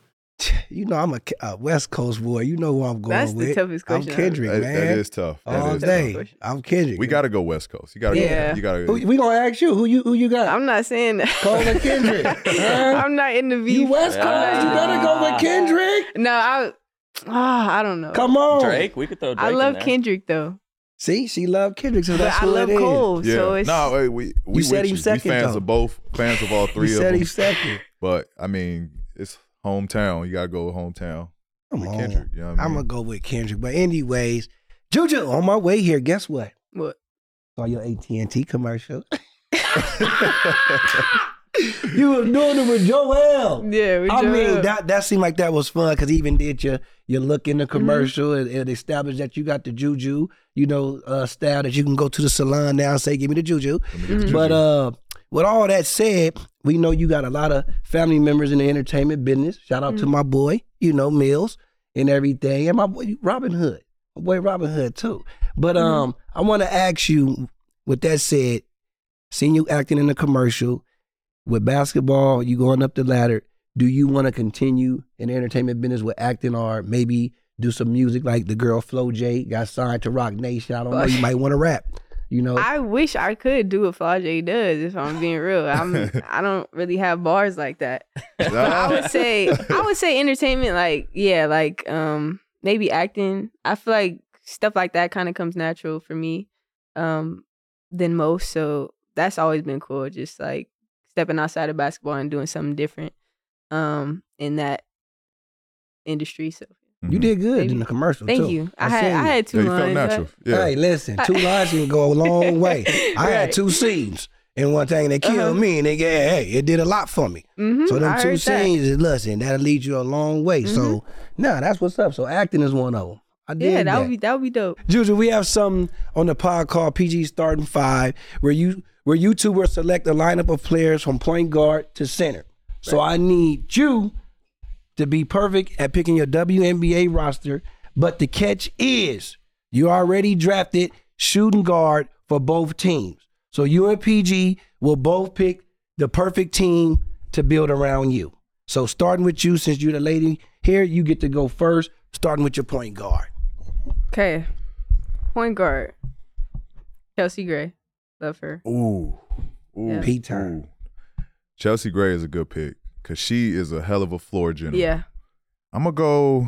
K: You know I'm a West Coast boy. You know who I'm going
J: that's
K: with.
J: That's the toughest question.
K: I'm Kendrick, man.
L: That is tough.
K: All day. I'm Kendrick.
L: We got to go West Coast. You got to go. You got to.
K: We going to ask you. Who you got?
J: I'm not saying that.
K: Cole and Kendrick.
J: I'm not in the beef.
K: You West Coast. You better go with Kendrick.
J: No, I don't know.
K: Come on.
H: Drake. We could throw Drake
J: I love
H: in there.
J: Kendrick, though.
K: See, she loved Kendrick, so
J: But
K: that's
J: I
K: who
J: love
K: it is.
J: Cole,
L: Yeah.
J: so it's
L: No, hey, we
K: You said
L: with
K: him
L: you.
K: second,
L: We fans
K: though.
L: of both, fans of all three
K: He
L: of
K: said
L: them.
K: he's second.
L: But I mean, it's hometown. You gotta go with hometown.
K: Come
L: with
K: on.
L: Kendrick. You know what I
K: I'm
L: mean?
K: gonna go with Kendrick. But anyways, Juju, on my way here, guess what?
J: What?
K: Saw your AT&T commercial. You were doing it with Joel.
J: Yeah, with
K: I
J: Joel.
K: mean, that seemed like that was fun because he even did your look in the commercial. It established that you got the Juju, style that you can go to the salon now and say, give me the Juju. But with all that said, we know you got a lot of family members in the entertainment business. Shout out to my boy, Mills and everything. And my boy Robin Hood. My boy Robin Hood too. But I want to ask you, with that said, seeing you acting in the commercial, with basketball, you going up the ladder, do you want to continue in the entertainment business with acting or maybe do some music like the girl Flo J got signed to Rock Nation? I don't know. You might want to rap,
J: I wish I could do what Flau'jae does, if I'm being real. I don't really have bars like that. But I would say entertainment, maybe acting. I feel like stuff like that kind of comes natural for me than most. So that's always been cool. Just like stepping outside of basketball and doing something different in that industry. So
K: you did good in the commercial.
J: Thank
K: too.
J: you. I had 2
L: you
J: lines.
L: felt natural. Yeah.
K: Hey, listen, 2 lines can go a long way. I had 2 scenes. And one thing, they killed me, and it did a lot for me. So them 2 scenes, listen, that'll lead you a long way. So, that's what's up. So acting is one of them. I did
J: that would be dope.
K: Juju, we have something on the pod called PG Starting 5, where you two will select a lineup of players from point guard to center. So I need you to be perfect at picking your WNBA roster, but the catch is you already drafted shooting guard for both teams. So you and PG will both pick the perfect team to build around you. So starting with you, since you're the lady here, you get to go first, starting with your point guard.
J: Okay. Point guard. Chelsea Gray. Love her.
L: Ooh.
J: Yeah.
K: Pete turn.
L: Chelsea Gray is a good pick because she is a hell of a floor general.
J: Yeah.
L: I'm going to go.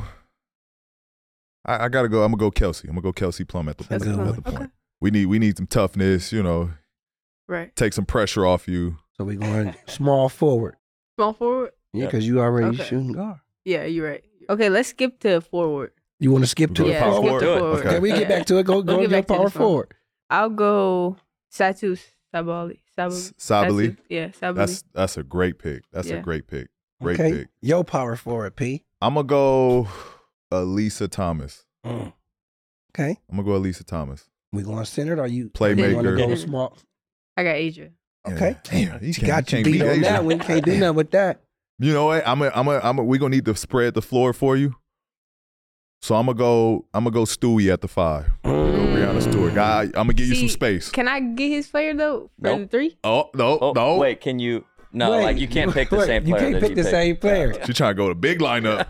L: I got to go. I'm going to go Kelsey. I'm going to go Kelsey Plum at the point.
J: Okay.
L: We need some toughness,
J: Right.
L: Take some pressure off you.
K: So we're going small forward.
J: Small forward?
K: Yeah, because you already shooting guard.
J: Yeah, you're right. Okay, let's skip to forward.
K: You want to skip to the power
J: skip
K: forward?
J: to forward.
K: Okay, we get back to it. Go
J: We'll
K: to
J: get
K: your
J: back to
K: power
J: this one.
K: forward.
J: I'll go Satou Sabali.
L: Sabali.
J: Yeah, Sabali.
L: That's a great pick. That's a great pick. Great pick.
K: Your power forward, P.
L: I'm going to go Elisa Thomas.
K: Okay.
L: I'm going to go Elisa Thomas.
K: We going centered or you
L: Playmaker.
K: You want to go small?
J: I got Asia.
K: Okay.
L: Damn,
K: you got you beat on that one. You can't do nothing with that.
L: You know what? We're gonna need to spread the floor for you. So I'm gonna go Stewie at the 5. Go Breanna Stewart. I'm gonna give you some space.
J: Can I get his player though for the 3?
L: Oh no.
H: Wait, can you? No,
K: Wait,
H: you can't pick the same player.
K: You can't pick the same player.
L: She trying to go to big lineup.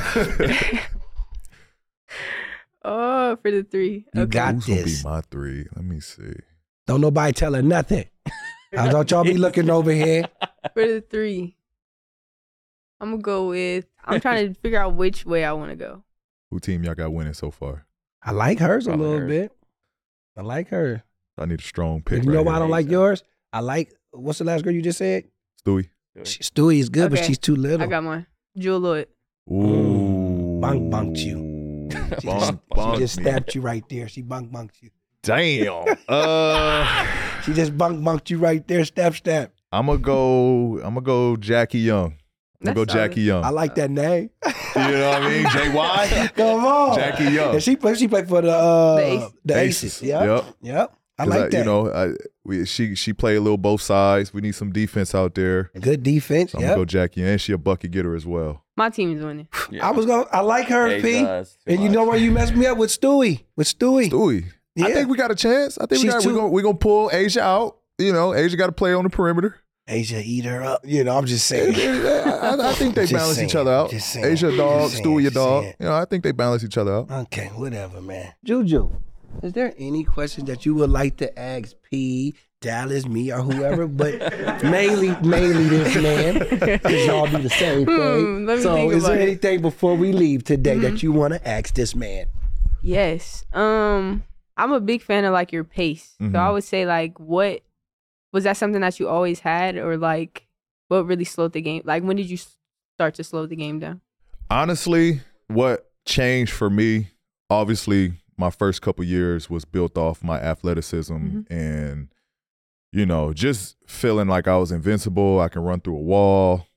J: Oh, for the 3.
K: You got
L: Who's
K: this.
L: gonna be my 3? Let me see.
K: Don't nobody tell her nothing. I thought y'all be looking over here.
J: For the 3, I'm gonna go with. I'm trying to figure out which way I want to go.
L: Who team y'all got winning so far?
K: I like hers a
H: Probably
K: little
H: hers.
K: bit. I like her.
L: I need a strong pick.
K: But you know
L: right
K: why I
L: here.
K: don't like yours? I like, what's the last girl you just said?
L: Stewie.
K: Stewie is good, but
J: Okay.
K: she's too little.
J: I got mine. Jewel Lloyd.
L: Ooh.
K: Bunked you. She just stabbed you right there. She bunked you.
L: Damn.
K: She just bunked you right there. Stab.
L: I'm gonna go Jackie Young. I'm gonna go
J: That's
L: Jackie Young.
K: I like that name.
L: You know what I mean? JY.
K: Come on.
L: Jackie Young.
K: And she played for the Aces. Yep. I like that.
L: She play a little both sides. We need some defense out there.
K: Good defense.
L: So I'm gonna go Jackie, and she a bucket getter as well.
J: My team is winning.
H: Yeah.
K: I like her,
H: Hey,
K: P.
H: does too
K: And you
H: much.
K: know where you messed me up with Stewie.
L: Stewie.
K: Yeah.
L: I think we got a chance. I think we're gonna pull Asia out. Asia got to play on the perimeter.
K: Asia eat her up. I'm just saying.
L: I think they
K: Just
L: balance
K: saying,
L: each other out.
K: just saying,
L: Asia a dog,
K: just
L: Stewie a
K: saying,
L: dog.
K: just saying.
L: I think they balance each other out.
K: Okay, whatever, man. Juju, is there any questions that you would like to ask P, Dallas, me, or whoever? But mainly this man, because y'all do the same thing.
J: Let me
K: So
J: think
K: is
J: about
K: there
J: it.
K: anything before we leave today that you want to ask this man?
J: Yes. I'm a big fan of like your pace.
L: Mhm.
J: So I would say like, what was that something that you always had, or like what really slowed the game? Like, when did you start to slow the game down?
L: Honestly, what changed for me, obviously, my first couple years was built off my athleticism and, you know, just feeling like I was invincible. I can run through a wall.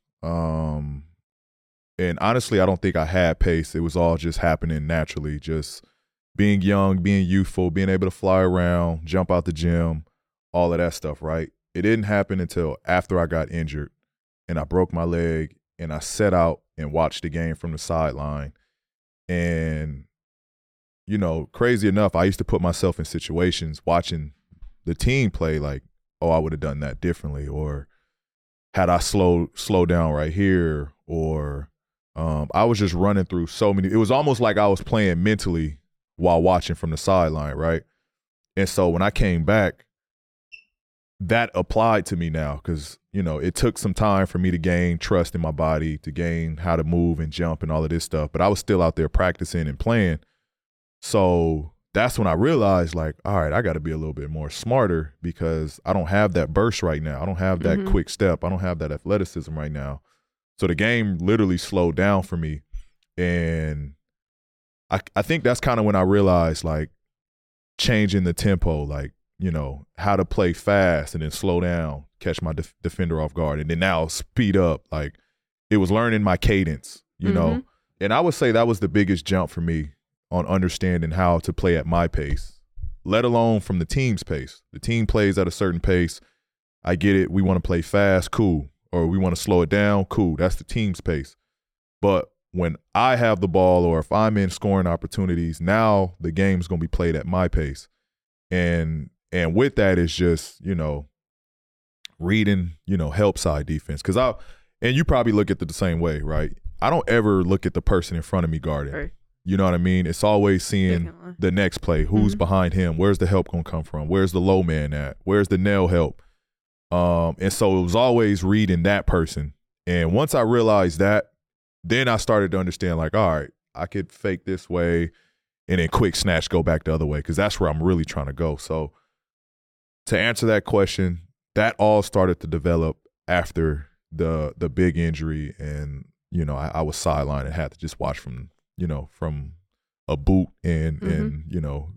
L: And honestly, I don't think I had pace. It was all just happening naturally, just being young, being youthful, being able to fly around, jump out the gym, all of that stuff, right? It didn't happen until after I got injured and I broke my leg and I set out and watched the game from the sideline. And, you know, crazy enough, I used to put myself in situations watching the team play like, oh, I would have done that differently, or had I slow down right here, or I was just running through so many. It was almost like I was playing mentally while watching from the sideline, right? And so when I came back, that applied to me now because, you know, it took some time for me to gain trust in my body, to gain how to move and jump and all of this stuff. But I was still out there practicing and playing. So that's when I realized, like, all right, I got to be a little bit more smarter because I don't have that burst right now. I don't have that quick step. I don't have that athleticism right now. So the game literally slowed down for me. And I think that's kind of when I realized, like, changing the tempo, like, you know, how to play fast and then slow down, catch my defender off guard, and then now speed up. Like, it was learning my cadence, you know. And I would say that was the biggest jump for me on understanding how to play at my pace, let alone from the team's pace. The team plays at a certain pace. I get it. We want to play fast, cool. Or we want to slow it down, cool. That's the team's pace. But when I have the ball or if I'm in scoring opportunities, now the game's going to be played at my pace. And with that is just, you know, reading, you know, help side defense. And you probably look at it the same way, right? I don't ever look at the person in front of me guarding. Right. You know what I mean? It's always seeing the next play. Who's behind him? Where's the help going to come from? Where's the low man at? Where's the nail help? And so it was always reading that person. And once I realized that, then I started to understand, like, all right, I could fake this way and then quick snatch, go back the other way, because that's where I'm really trying to go. So to answer that question, that all started to develop after the big injury. And, you know, I was sidelined and had to just watch from a boot and you know,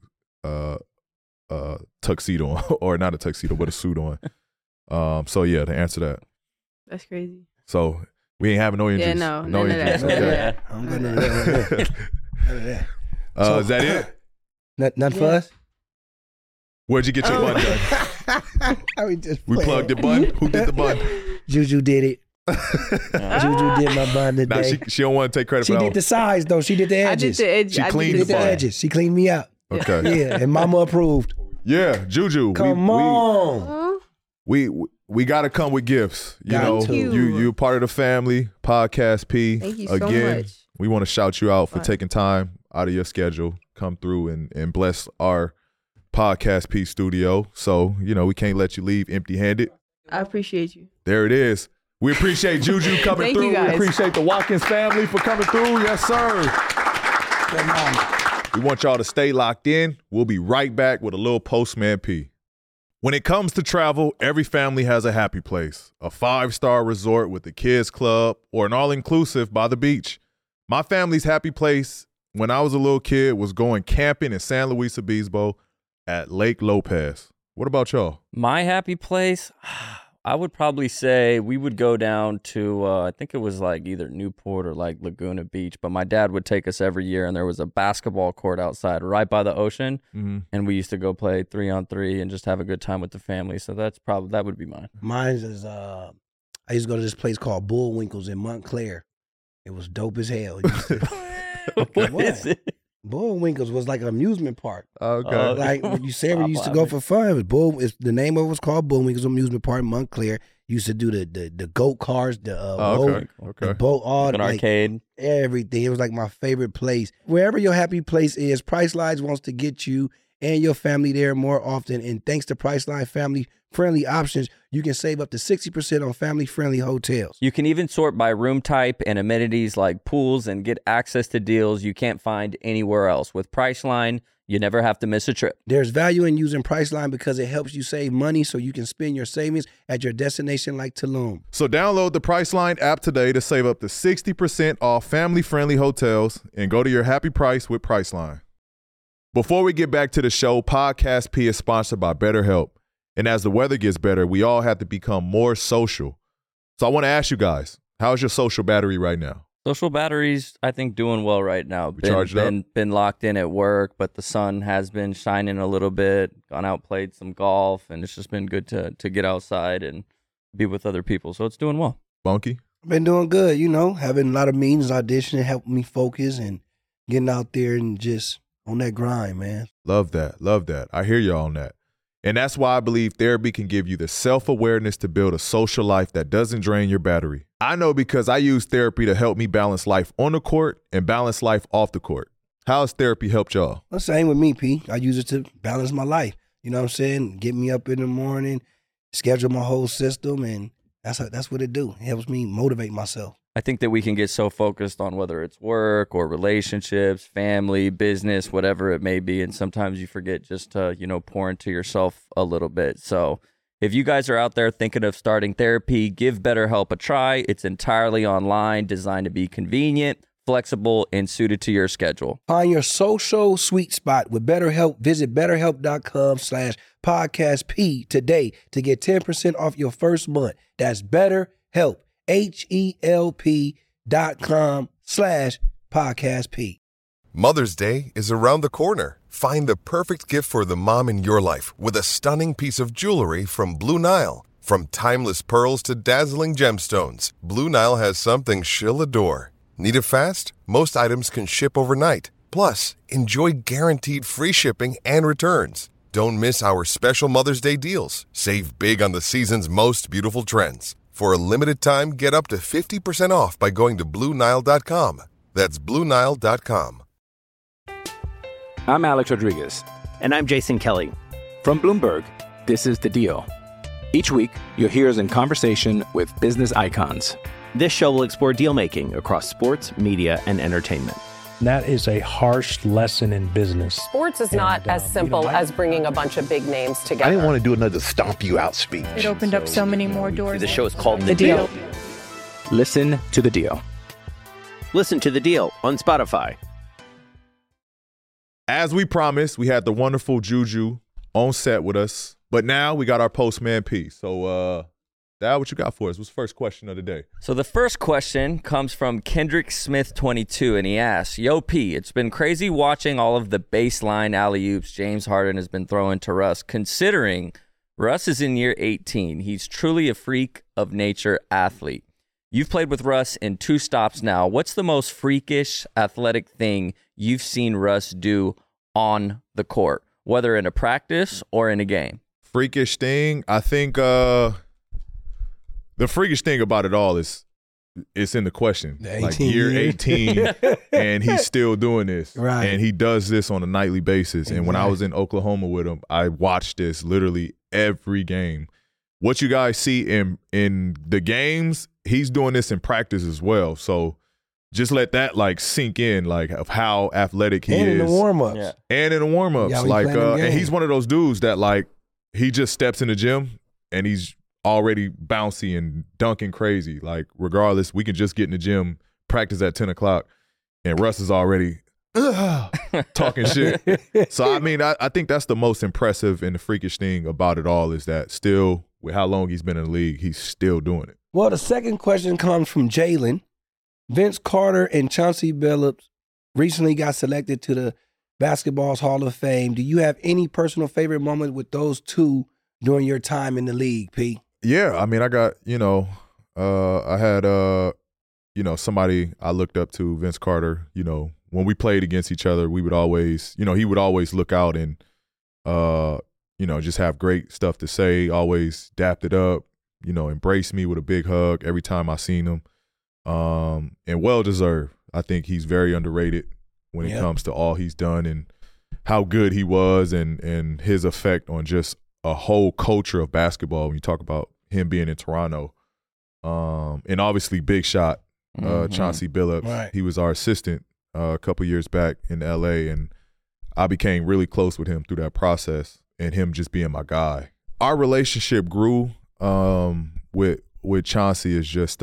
L: tuxedo on, or not a tuxedo, but a suit on. So yeah, to answer that.
J: That's crazy.
L: So we ain't having no injuries.
J: Yeah, no
L: injuries.
J: Okay.
K: I'm good. None of that.
L: So, is that it?
K: Nothing for us?
L: Where'd you get your bun done? We plugged the bun. Who did the bun?
K: Juju did it. Juju did my bun today.
L: Nah, she don't want to take credit for that.
K: She did the sides though. She did the edges.
J: I did the edges.
L: She cleaned the
K: edges. She cleaned me out.
L: Okay.
K: Yeah, and Mama approved.
L: Yeah, Juju.
K: Come on.
L: We got to come with gifts. You know, you're part of the family. Podcast P.
J: Thank you so
L: Again,
J: much.
L: we want to shout you out for taking time out of your schedule, come through and bless our Podcast P studio. So, you know, we can't let you leave empty-handed.
J: I appreciate you.
L: There it is. We appreciate Juju coming
J: Thank
L: through.
J: you guys.
L: We appreciate the Watkins family for coming through. Yes, sir. We want y'all to stay locked in. We'll be right back with a little Postman P. When it comes to travel, every family has a happy place. A 5-star resort with a kids club or an all-inclusive by the beach. My family's happy place when I was a little kid was going camping in San Luis Obispo at Lake Lopez. What about y'all?
H: My happy place, I would probably say we would go down to, I think it was like either Newport or like Laguna Beach, but my dad would take us every year, and there was a basketball court outside right by the ocean, and we used to go play 3-on-3 and just have a good time with the family. So that would be mine.
K: Mine is, I used to go to this place called Bullwinkles in Montclair. It was dope as hell.
H: What is it?
K: Bullwinkles was like an amusement park.
L: Okay.
K: Like when Sarah used to go for fun. The name of it was called Bullwinkles Amusement Park in Montclair. Used to do the goat cars, the boat, all
H: an arcade,
K: everything. It was like my favorite place. Wherever your happy place is, Priceline wants to get you and your family there more often. And thanks to Priceline family family-friendly options, you can save up to 60% on family-friendly hotels.
H: You can even sort by room type and amenities like pools and get access to deals you can't find anywhere else. With Priceline, you never have to miss a trip.
K: There's value in using Priceline because it helps you save money so you can spend your savings at your destination like Tulum.
L: So download the Priceline app today to save up to 60% off family-friendly hotels and go to your happy price with Priceline. Before we get back to the show, Podcast P is sponsored by BetterHelp. And as the weather gets better, we all have to become more social. So I want to ask you guys, how's your social battery right now?
H: Social batteries, I think, doing well right now. Been locked in at work, but the sun has been shining a little bit. Gone out, played some golf, and it's just been good to get outside and be with other people. So it's doing well.
L: Bunky?
K: Been doing good, having a lot of meetings, auditioning, helping me focus and getting out there and just on that grind, man.
L: Love that. I hear you on that. And that's why I believe therapy can give you the self-awareness to build a social life that doesn't drain your battery. I know because I use therapy to help me balance life on the court and balance life off the court. How has therapy helped y'all?
K: The same with me, P. I use it to balance my life. You know what I'm saying? Get me up in the morning, schedule my whole system, and that's what it do. It helps me motivate myself.
H: I think that we can get so focused on whether it's work or relationships, family, business, whatever it may be. And sometimes you forget just to, pour into yourself a little bit. So if you guys are out there thinking of starting therapy, give BetterHelp a try. It's entirely online, designed to be convenient, flexible, and suited to your schedule. Find your social sweet spot with BetterHelp. Visit BetterHelp.com/podcastp today to get 10% off your first month. That's BetterHelp. HELP.com/podcastp.
F: Mother's Day is around the corner. Find the perfect gift for the mom in your life with a stunning piece of jewelry from Blue Nile. From timeless pearls to dazzling gemstones, Blue Nile has something she'll adore. Need it fast? Most items can ship overnight. Plus, enjoy guaranteed free shipping and returns. Don't miss our special Mother's Day deals. Save big on the season's most beautiful trends. For a limited time, get up to 50% off by going to BlueNile.com. That's BlueNile.com.
G: I'm Alex Rodriguez.
N: And I'm Jason Kelly.
G: From Bloomberg, this is The Deal. Each week, you'll hear us in conversation with business icons.
N: This show will explore deal-making across sports, media, and entertainment.
I: That is a harsh lesson in business.
O: Sports is not as simple as bringing a bunch of big names together.
B: I didn't want to do another stomp you out speech.
A: It opened up so many more doors.
N: The show is called The Deal.
G: Listen to The Deal.
N: Listen to The Deal on Spotify.
L: As we promised, we had the wonderful Juju on set with us, but now we got our postman P. So, Dad, what you got for us? What's the first question of the day?
H: So the first question comes from Kendrick Smith 22, and he asks, Yo, P, it's been crazy watching all of the baseline alley-oops James Harden has been throwing to Russ, considering Russ is in year 18. He's truly a freak of nature athlete. You've played with Russ in 2 stops now. What's the most freakish athletic thing you've seen Russ do on the court, whether in a practice or in a game?
L: Freakish thing? I think the freakish thing about it all is it's in the question. Like year 18, and he's still doing this.
K: Right.
L: And he does this on a nightly basis. Exactly. And when I was in Oklahoma with him, I watched this literally every game. What you guys see in the games, he's doing this in practice as well. So just let that sink in, of how athletic he is.
K: And in the warm-ups.
L: Yeah. And in the warm-ups.
K: Yeah,
L: and he's one of those dudes that he just steps in the gym and he's already bouncy and dunking crazy. Regardless, we can just get in the gym, practice at 10 o'clock, and Russ is already talking shit. So, I think that's the most impressive and the freakish thing about it all is that still, with how long he's been in the league, he's still doing it.
K: Well, the second question comes from Jalen. Vince Carter and Chauncey Billups recently got selected to the Basketball's Hall of Fame. Do you have any personal favorite moment with those two during your time in the league, P?
L: Yeah, I got, I had, somebody I looked up to, Vince Carter. When we played against each other, we would always, he would always look out and, just have great stuff to say, always dapped it up, embrace me with a big hug every time I seen him. And well-deserved. I think he's very underrated when it comes to all he's done and how good he was and his effect on just a whole culture of basketball when you talk about him being in Toronto. And obviously Big Shot, Chauncey Billups.
K: Right.
L: He was our assistant a couple years back in LA, and I became really close with him through that process and him just being my guy. Our relationship grew with Chauncey is just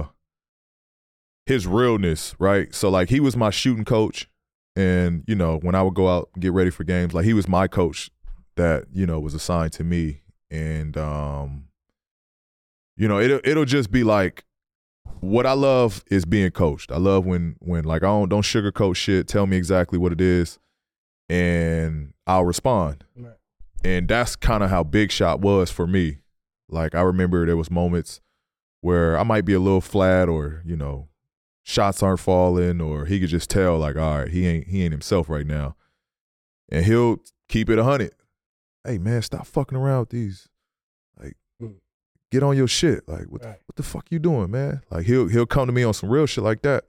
L: his realness, right? So like he was my shooting coach, and you know, when I would go out and get ready for games, like he was my coach that, you know, was assigned to me. And you know, it'll just be like, what I love is being coached. I love when like I don't sugarcoat shit, tell me exactly what it is, and I'll respond. Right. And that's kind of how Big Shot was for me. Like I remember there was moments where I might be a little flat, or, you know, shots aren't falling, or he could just tell like, all right, he ain't himself right now. And he'll keep it 100. Hey man, stop fucking around with these. Like, get on your shit. Like, what the fuck you doing, man? Like he'll come to me on some real shit like that.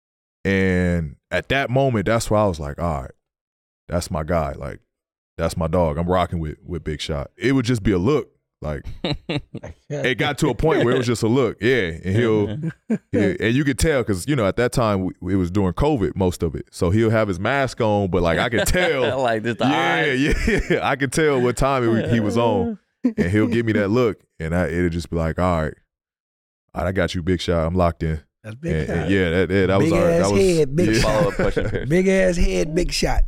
L: And at that moment, that's where I was like, all right, that's my guy. Like, that's my dog. I'm rocking with Big Shot. It would just be a look. Like, it got to a point where it was just a look. Yeah. And and you could tell, because, you know, at that time, it was during COVID, most of it. So he'll have his mask on, but like I could tell.
H: Like this,
L: yeah. I could tell what time he was on. And he'll give me that look. And it'll just be like, all right, I got you, Big Shot. I'm locked in.
K: That's Big Shot.
L: Yeah, that was our
K: head, Big Shot.
H: Follow-up question.
K: Big ass head, Big Shot.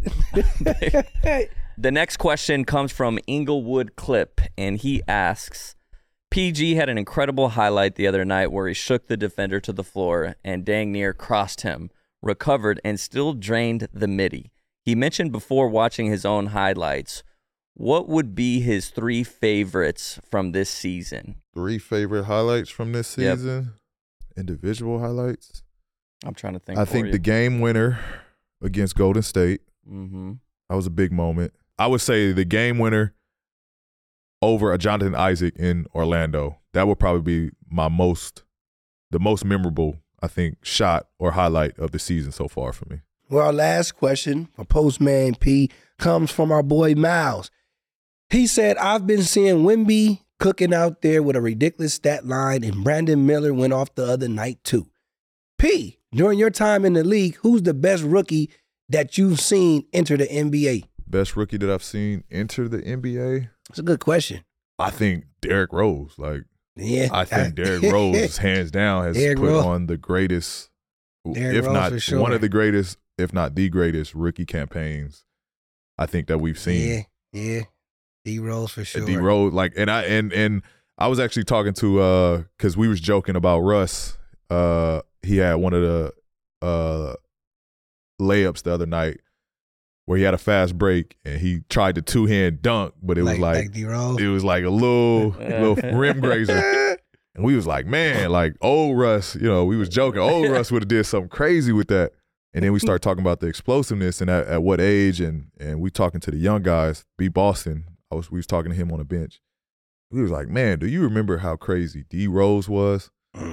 H: The next question comes from Inglewood Clip, and he asks, PG had an incredible highlight the other night where he shook the defender to the floor and dang near crossed him, recovered, and still drained the midi. He mentioned before watching his own highlights, what would be his 3 favorites from this season?
L: 3 favorite highlights from this season? Yep. Individual highlights?
H: I'm trying to think.
L: I think the game winner against Golden State.
H: Mm-hmm.
L: That was a big moment. I would say the game winner over a Jonathan Isaac in Orlando. That would probably be the most memorable, I think, shot or highlight of the season so far for me.
K: Well, our last question for Postman P comes from our boy Miles. He said, I've been seeing Wemby cooking out there with a ridiculous stat line, and Brandon Miller went off the other night too. P, during your time in the league, who's the best rookie that you've seen enter the NBA?
L: Best rookie that I've seen enter the NBA?
K: That's a good question.
L: I think Derrick Rose. Like,
K: yeah,
L: I think Derrick Rose, hands down, has put on the greatest, if not one of the greatest, if not the greatest rookie campaigns I think that we've seen.
K: Yeah. D Rose for sure.
L: D Rose, like, and I was actually talking to because we was joking about Russ. He had one of the layups the other night where he had a fast break and he tried to 2-hand dunk, but it was like
K: D Rose.
L: It was like a little rim grazer. And we was like, man, like old Russ, you know, we was joking. Old Russ would have did something crazy with that. And then we start talking about the explosiveness and at what age, and we talking to the young guys. B. Boston, we was talking to him on the bench. We was like, man, do you remember how crazy D Rose was?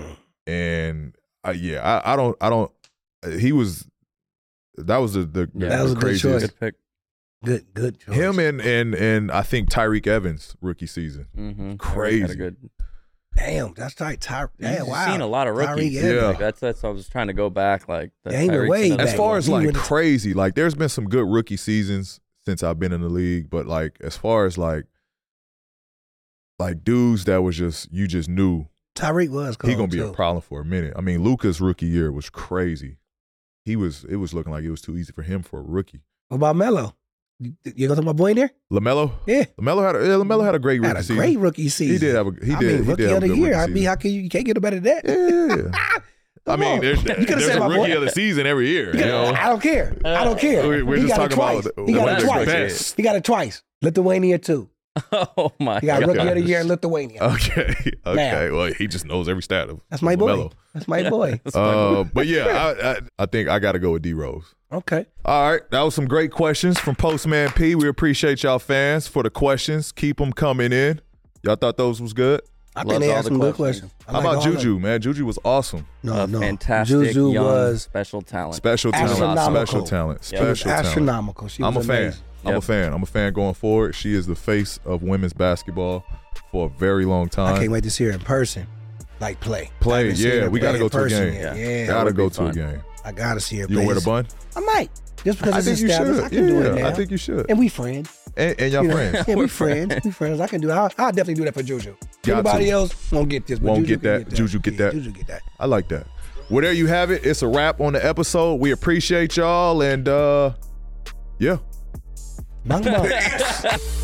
L: And I don't. He was. That was the craziest.
K: Good choice. Good choice.
L: Him and I think Tyreek Evans rookie season.
H: Mm-hmm.
L: Crazy.
K: Damn, that's right. Damn, wow.
H: Seen a lot of rookies.
L: Yeah,
H: like that's. I was trying to go back. Like
L: as far as like crazy, like there's been some good rookie seasons since I've been in the league, but like as far as like dudes that was you just knew
K: Tyreek was
L: he gonna be a problem for a minute. I mean, Luka's rookie year was crazy. It was looking like it was too easy for him for a rookie.
K: What about Melo? You gonna talk about boy in there?
L: LaMelo?
K: Yeah.
L: LaMelo had a great rookie season.
K: Great rookie season.
L: He did have
K: rookie of the year. I mean, how can you can't get better than that?
L: Yeah. I mean, there's a rookie of the season every year. You know?
K: I don't care.
L: We're just talking about
K: he got it twice. He got it twice. Lithuania too.
H: Oh my God.
K: He got rookie of the year in Lithuania.
L: Okay. Now, well, he just knows every stat of
K: That's my boy.
L: LaMelo.
K: That's my boy.
L: But yeah, I think I got to go with D Rose.
K: Okay.
L: All right. That was some great questions from Postman P. We appreciate y'all fans for the questions. Keep them coming in. Y'all thought those was good?
K: I think they asked some good questions.
L: How about Juju, man? Juju was awesome.
K: No.
H: Fantastic
K: Juju
H: young
K: was
H: special talent.
L: Special talent.
K: Astronomical.
L: Special talent.
K: She was astronomical. She was
L: I'm a fan.
K: amazing.
L: I'm a fan. I'm a fan going forward. She is the face of women's basketball for a very long time.
K: I can't wait to see her in person. Like play.
L: Yeah. We got to go to a game.
K: Yeah.
L: Got to go to a game.
K: I got to see her.
L: You gonna wear the bun?
K: I might. Just because
L: I
K: it's
L: think you
K: established.
L: should.
K: I can do it now.
L: I think you should.
K: And we friends.
L: And y'all friends.
K: Yeah, we friends. We friends. I can do it. I'll definitely do that for Juju. Anybody else won't get this. But
L: Won't
K: Juju
L: get that. Juju get that.
K: Juju get that.
L: I like that. Well, there you have it. It's a wrap on the episode. We appreciate y'all. And, yeah.
K: Bang, bang.